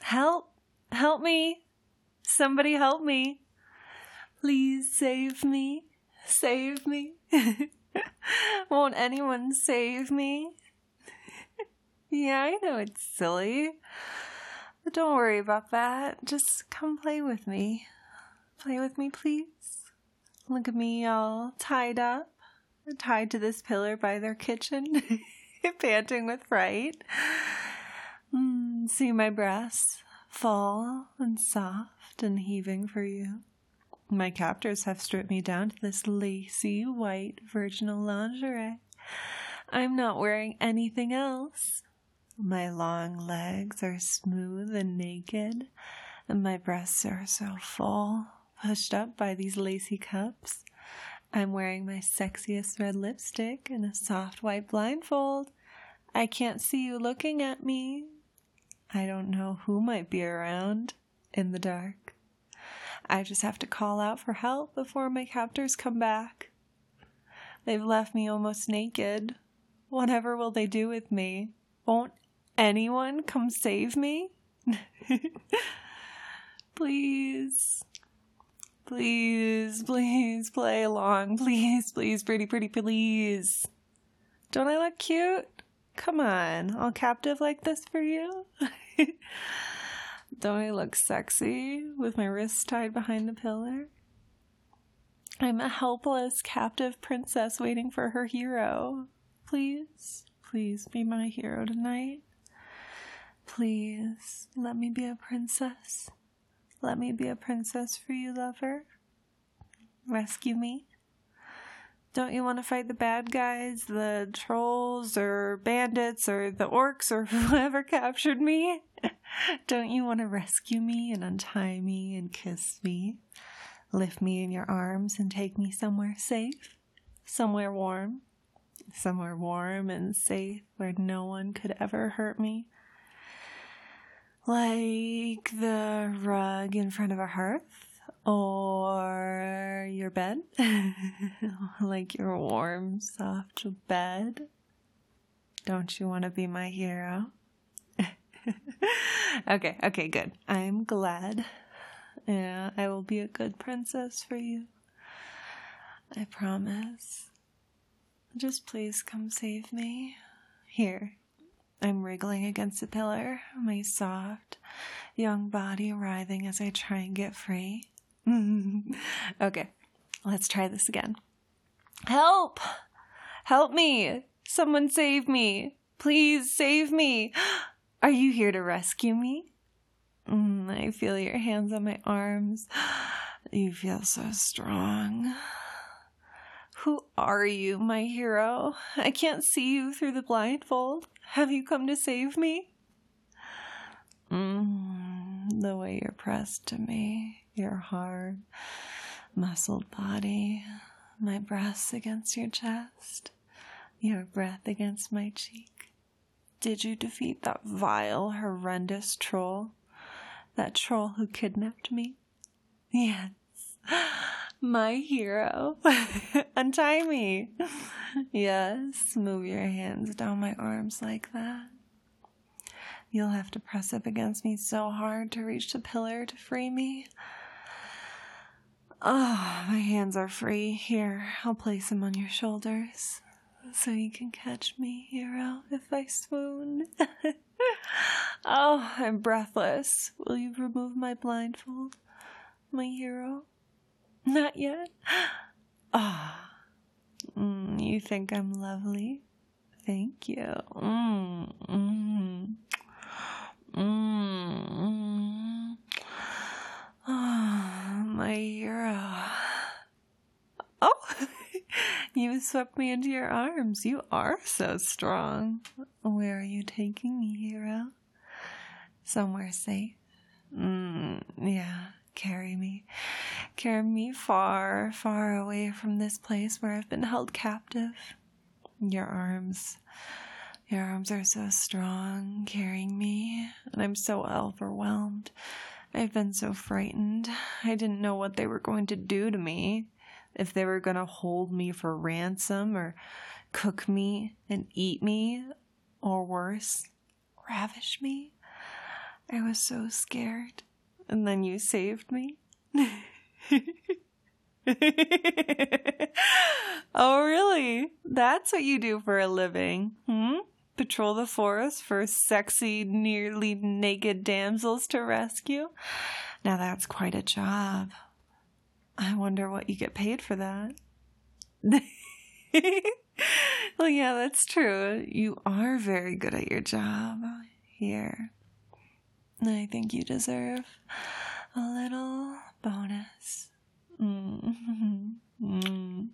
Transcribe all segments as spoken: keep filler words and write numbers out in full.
Help! Help me! Somebody help me! Please save me! Save me! Won't anyone save me? Yeah, I know it's silly. But don't worry about that. Just come play with me. Play with me, please. Look at me all tied up, tied to this pillar by their kitchen, panting with fright. Mm, see my breasts, full and soft and heaving for you. My captors have stripped me down to this lacy, white, virginal lingerie. I'm not wearing anything else. My long legs are smooth and naked, and my breasts are so full, pushed up by these lacy cups. I'm wearing my sexiest red lipstick and a soft white blindfold. I can't see you looking at me. I don't know who might be around in the dark. I just have to call out for help before my captors come back. They've left me almost naked. Whatever will they do with me? Won't anyone come save me? Please. Please, please play along. Please, please, pretty, pretty, please. Don't I look cute? Come on, all captive like this for you? Don't I look sexy with my wrists tied behind the pillar? I'm a helpless, captive princess waiting for her hero. Please, please be my hero tonight. Please, let me be a princess. Let me be a princess for you, lover. Rescue me. Don't you want to fight the bad guys, the trolls or bandits or the orcs or whoever captured me? Don't you want to rescue me and untie me and kiss me? Lift me in your arms and take me somewhere safe, somewhere warm, somewhere warm and safe where no one could ever hurt me. Like the rug in front of a hearth, or your bed, like your warm, soft bed. Don't you want to be my hero? okay, okay, good. I'm glad. Yeah, I will be a good princess for you. I promise. Just please come save me. Here. I'm wriggling against the pillar, my soft, young body writhing as I try and get free. Okay, let's try this again. Help! Help me! Someone save me! Please save me! Are you here to rescue me? Mm, I feel your hands on my arms. You feel so strong. Who are you, my hero? I can't see you through the blindfold. Have you come to save me? Mm, the way you're pressed to me, your hard, muscled body, my breasts against your chest, your breath against my cheek. Did you defeat that vile, horrendous troll? That troll who kidnapped me? Yes. My hero. Untie me. Yes, move your hands down my arms like that. You'll have to press up against me so hard to reach the pillar to free me. Oh, my hands are free. Here, I'll place them on your shoulders so you can catch me, hero, if I swoon. Oh, I'm breathless. Will you remove my blindfold, my hero? Not yet. Ah, oh, mm, you think I'm lovely? Thank you. Mm, mm, mm, mm. Oh, my hero. Oh, you swept me into your arms. You are so strong. Where are you taking me, hero? Somewhere safe. Mm, yeah. Carry me. Carry me far, far away from this place where I've been held captive. Your arms, your arms are so strong, carrying me, and I'm so overwhelmed. I've been so frightened. I didn't know what they were going to do to me. If they were going to hold me for ransom, or cook me and eat me, or worse, ravish me. I was so scared. And then you saved me. Oh, really? That's what you do for a living, hmm? Patrol the forest for sexy, nearly naked damsels to rescue? Now that's quite a job. I wonder what you get paid for that. Well, yeah, that's true. You are very good at your job here. I think you deserve a little bonus. Mm-hmm. Mm.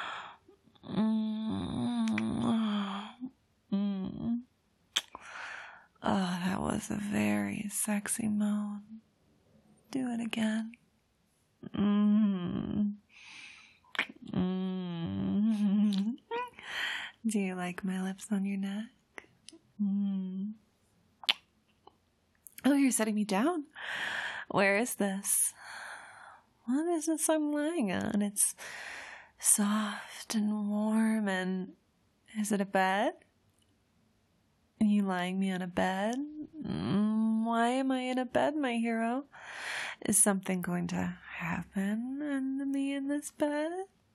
Mm. Mm. Oh, that was a very sexy moan. Do it again. Mm. Mm. Do you like my lips on your neck? Mm. Oh, you're setting me down. Where is this? What is this I'm lying on? It's soft and warm, and is it a bed? Are you lying me on a bed? Mm, why am I in a bed, my hero? Is something going to happen to me in this bed?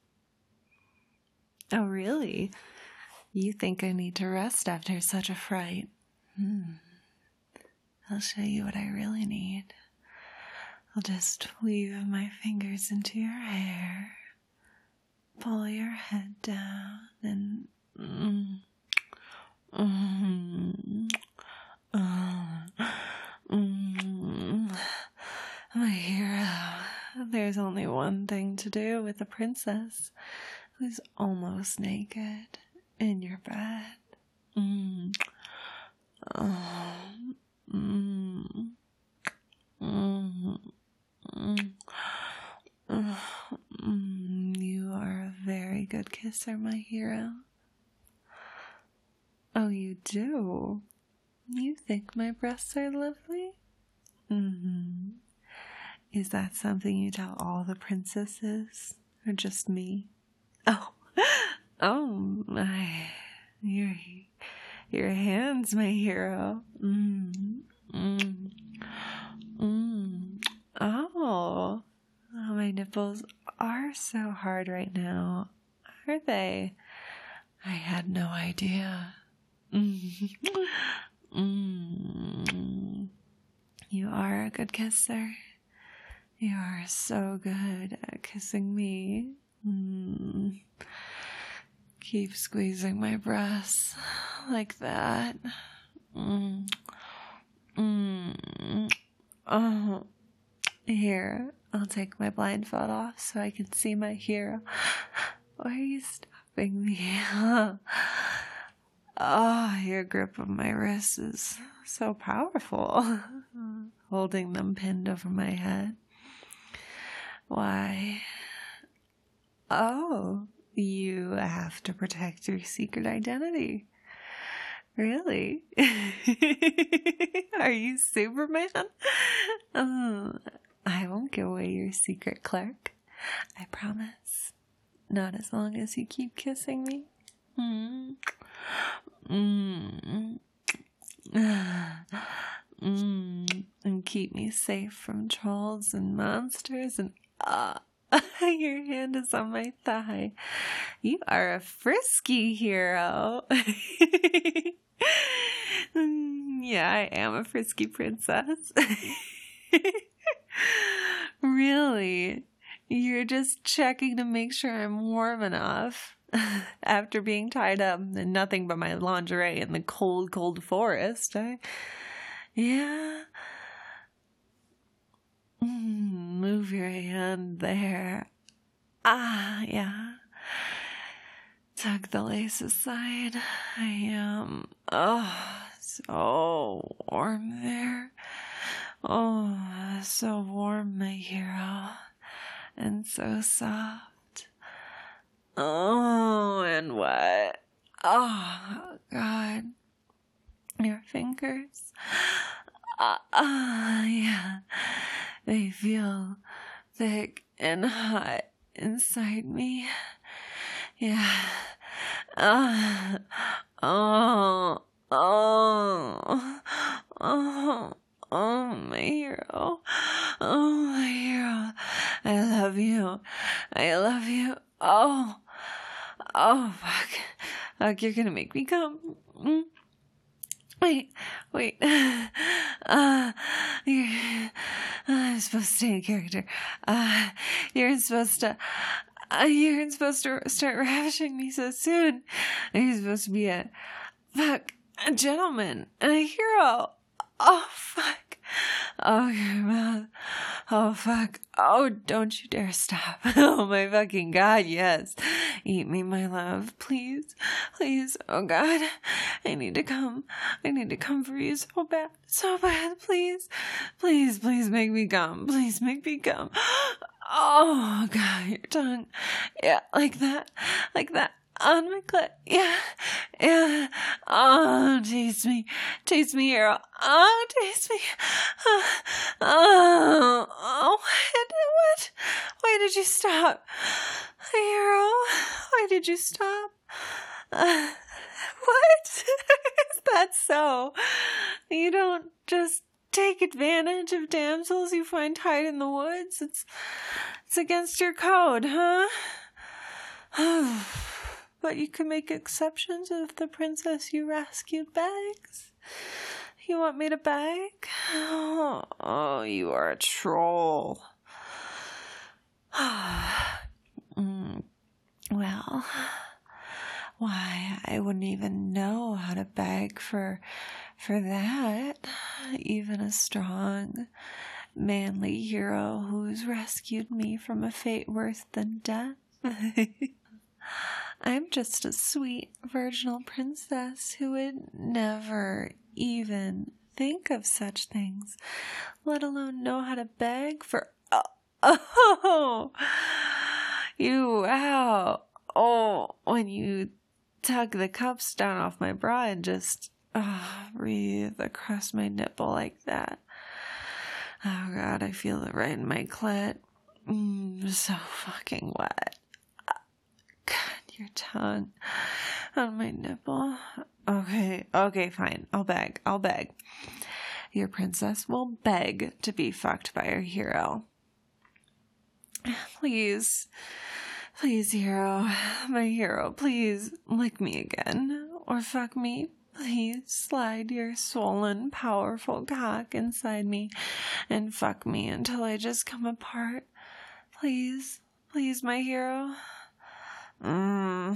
Oh, really? You think I need to rest after such a fright? Hmm. I'll show you what I really need. I'll just weave my fingers into your hair, pull your head down, and mm, mm, uh, mm, my hero. There's only one thing to do with a princess who's almost naked in your bed. Mm. Oh. Mm. Mm. Mm. Mm. You are a very good kisser, my hero. Oh, you do? You think my breasts are lovely? Mm-hmm. Is that something you tell all the princesses, or just me? Oh, oh, my, your, your hands, my hero. Mm, mm, mm. Oh, oh, my nipples are so hard right now, are they? I had no idea. Mm. Mm. You are a good kisser. You are so good at kissing me. Mm. Keep squeezing my breasts like that. Mm. Mm. Oh. Here, I'll take my blindfold off so I can see my hero. Why are you stopping me? Oh, your grip of my wrist is so powerful. Holding them pinned over my head. Why? Oh, you have to protect your secret identity. Really? Are you Superman? Oh, I won't give away your secret, Clark. I promise. Not as long as you keep kissing me. Mm. Mm. Mm. And keep me safe from trolls and monsters and ah. Uh, your hand is on my thigh. You are a frisky hero. Yeah, I am a frisky princess. Really? You're just checking to make sure I'm warm enough after being tied up in nothing but my lingerie in the cold, cold forest. I... Yeah. Mm, move your hand there. Ah, yeah. Tuck the lace aside. I am, oh, so warm there. Oh, so warm, my hero. And so soft. Oh, and wet. Oh, God. Your fingers. Ah, uh, uh, yeah. They feel thick and hot inside me. Yeah. Uh, oh, oh, oh, Oh, my hero. Oh, my hero. I love you. I love you. Oh. Oh, fuck. Fuck, you're gonna make me come. Mm. Wait, wait. Uh, you're, uh, I'm supposed to stay in character. Uh, you're supposed to, uh, you're supposed to start ravishing me so soon. You're supposed to be a, fuck, a gentleman and a hero. Oh, fuck. Oh, your mouth. Oh, fuck. Oh, don't you dare stop. Oh, my fucking God, yes. Eat me, my love. Please. Please. Oh, God. I need to come. I need to come for you so bad. So bad. Please. Please, please make me come. Please make me come. Oh, God, your tongue. Yeah, like that. Like that. On my clit. Yeah. Yeah. Oh, taste me. Taste me, hero. Oh, taste me. Oh, oh, oh what? What? Why did you stop? Hero, why did you stop? Uh, what? Is that so? You don't just take advantage of damsels you find tied in the woods? It's, it's against your code, huh? But you can make exceptions if the princess you rescued begs. You want me to beg? Oh, oh you are a troll. mm, well, why, I wouldn't even know how to beg for, for that. Even a strong, manly hero who's rescued me from a fate worse than death. I'm just a sweet, virginal princess who would never even think of such things, let alone know how to beg for... Oh, oh you, wow. Oh, when you tug the cups down off my bra and just oh, breathe across my nipple like that. Oh, God, I feel it right in my clit. Mm, so fucking wet. Your tongue on my nipple. Okay, okay, fine. I'll beg. I'll beg. Your princess will beg to be fucked by her hero. Please, please, hero, my hero, please lick me again or fuck me. Please slide your swollen, powerful cock inside me and fuck me until I just come apart. Please, please, my hero. Mm.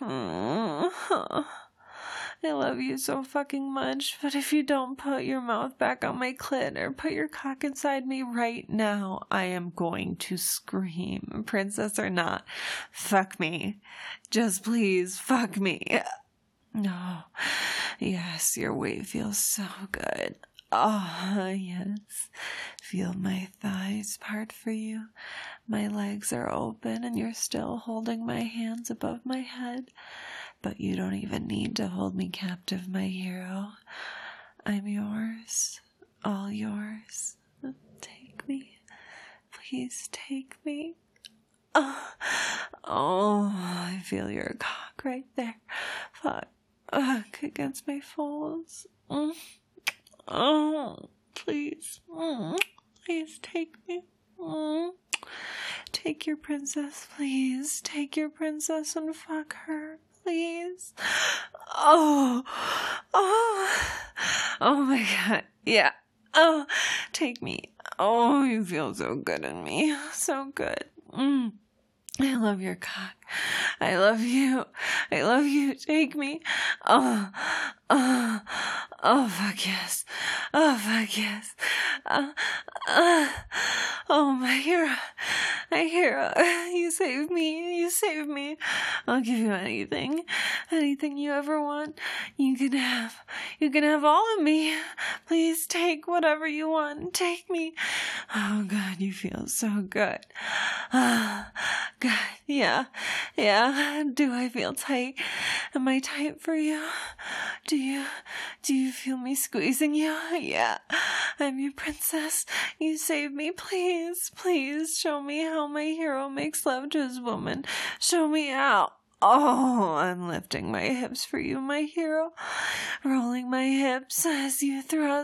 I love you so fucking much, but if you don't put your mouth back on my clit or put your cock inside me right now, I am going to scream. Princess or not, fuck me. Just please, fuck me. No. Yes, your weight feels so good. Oh, yes. Feel my thighs part for you. My legs are open and you're still holding my hands above my head. But you don't even need to hold me captive, my hero. I'm yours. All yours. Take me. Please take me. Oh, oh I feel your cock right there. Fuck. Fuck against my folds. Mm. Oh, please, mm, please take me. Mm. Take your princess, please. Take your princess and fuck her, please. Oh, oh, oh my God. Yeah. Oh, take me. Oh, you feel so good in me. So good. Mm. I love your cock. I love you. I love you. Take me. Oh, oh, oh, fuck yes. Oh, fuck yes. Uh, uh, oh, my hero. My hero. You saved me. You saved me. I'll give you anything. Anything you ever want. You can have. You can have all of me. Please take whatever you want. Take me. Oh, God, you feel so good. Ah, God, yeah. Yeah, do I feel tight? Am I tight for you? Do you, do you feel me squeezing you? Yeah, I'm your princess. You saved me. Please, please show me how my hero makes love to his woman. Show me how. Oh, I'm lifting my hips for you, my hero. Rolling my hips as you thrust.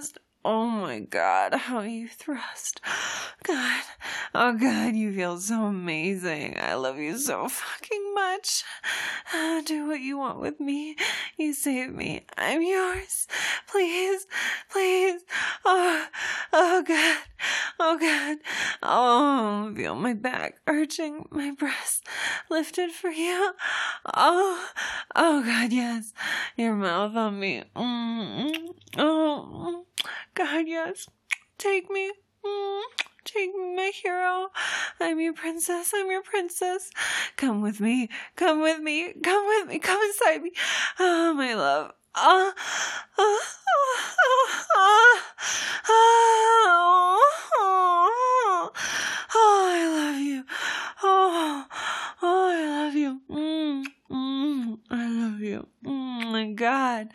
Oh my God, how you thrust. God. Oh God, you feel so amazing. I love you so fucking much. Uh, do what you want with me. You save me. I'm yours. Please, please. Oh, oh God. Oh God. Oh, feel my back arching, my breast lifted for you. Oh, oh God, yes. Your mouth on me. Mm-hmm. Oh, God, yes. Take me. Mm, take me, my hero. I'm your princess. I'm your princess. Come with me. Come with me. Come with me. Come inside me. Oh, my love. Oh, oh, oh, oh, oh, oh, oh, I love you. Oh, oh, I love you. Mm, mm, I love you. Mm, my God.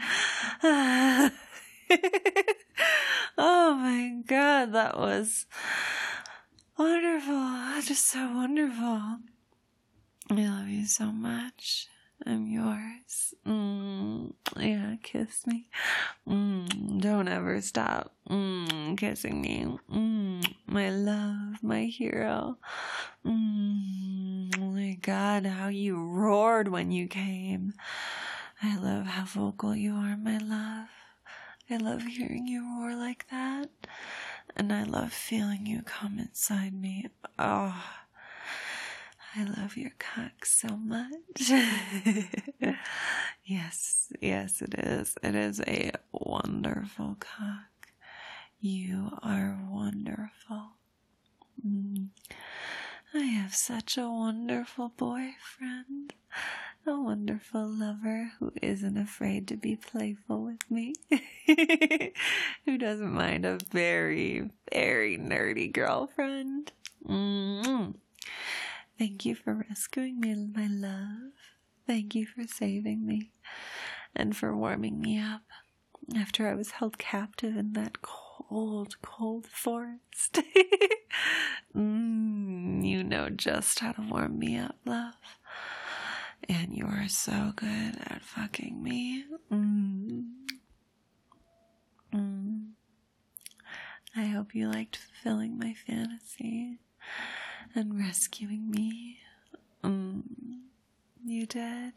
Oh my God, that was wonderful. Just so wonderful. I love you so much. I'm yours. Mm, yeah, kiss me. Mm, don't ever stop mm, kissing me. Mm, my love, my hero. Mm, oh my God, how you roared when you came. I love how vocal you are, my love. I love hearing you roar like that. And I love feeling you come inside me. Oh, I love your cock so much. Yes, yes, it is. It is a wonderful cock. You are wonderful. Mm. I have such a wonderful boyfriend. A wonderful lover who isn't afraid to be playful with me. Who doesn't mind a very, very nerdy girlfriend. Mm-hmm. Thank you for rescuing me, my love. Thank you for saving me and for warming me up after I was held captive in that cold, cold forest. mm, you know just how to warm me up, love. And you are so good at fucking me. Mm. Mm. I hope you liked fulfilling my fantasy and rescuing me. Mm. You did?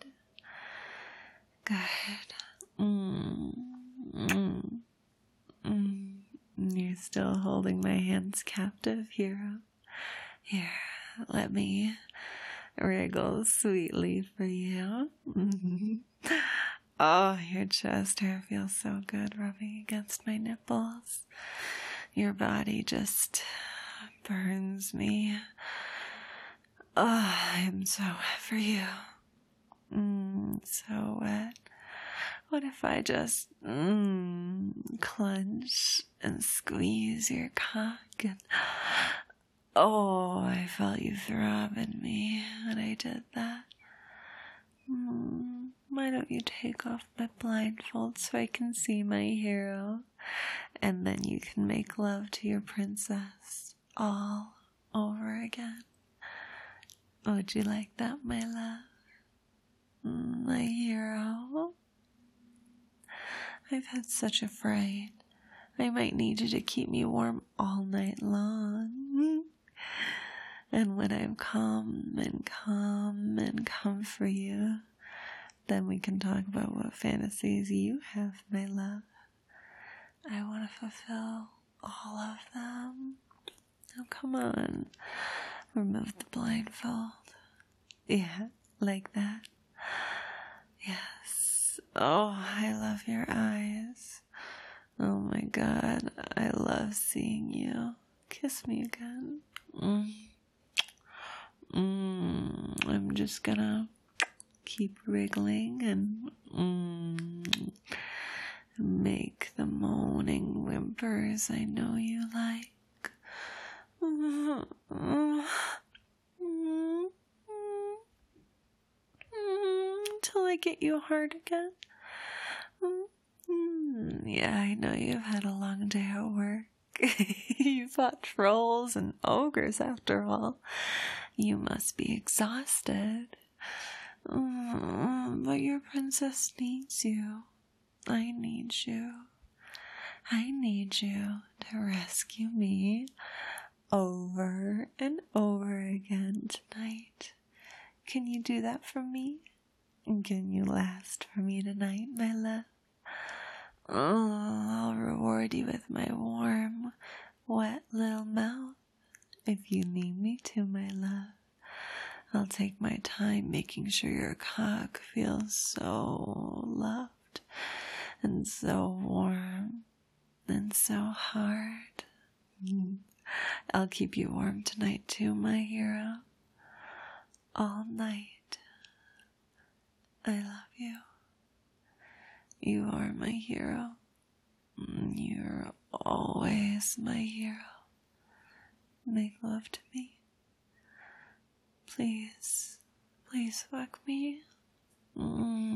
Good. Mm. Mm. Mm. You're still holding my hands captive, hero. Here, let me wriggle sweetly for you. Mm-hmm. Oh, your chest hair feels so good rubbing against my nipples. Your body just burns me. Oh, I'm so wet for you. Mm, so wet. What if I just mm, clench and squeeze your cock and oh, I felt you throb in me when I did that. Mm, why don't you take off my blindfold so I can see my hero? And then you can make love to your princess all over again. Would you like that, my love? Mm, my hero? I've had such a fright. I might need you to keep me warm all night long. And when I'm calm and calm and come for you, then we can talk about what fantasies you have, my love. I want to fulfill all of them. Oh, come on. Remove the blindfold. Yeah, like that. Yes. Oh, I love your eyes. Oh my God, I love seeing you. Kiss me again. Mm. Mm, I'm just gonna keep wriggling and mm, make the moaning whimpers I know you like. Mm, mm, mm, mm, till I get you hard again. Mm, mm, yeah, I know you've had a long day at work. You fought trolls and ogres after all. You must be exhausted. Mm, but your princess needs you. I need you. I need you to rescue me over and over again tonight. Can you do that for me? Can you last for me tonight, my love? Oh, I'll reward you with my warm, wet little mouth if you need me to, my love. I'll take my time making sure your cock feels so loved and so warm and so hard. I'll keep you warm tonight too, my hero. All night. I love you. You are my hero. You're always my hero. Make love to me. Please, please fuck me. Mm.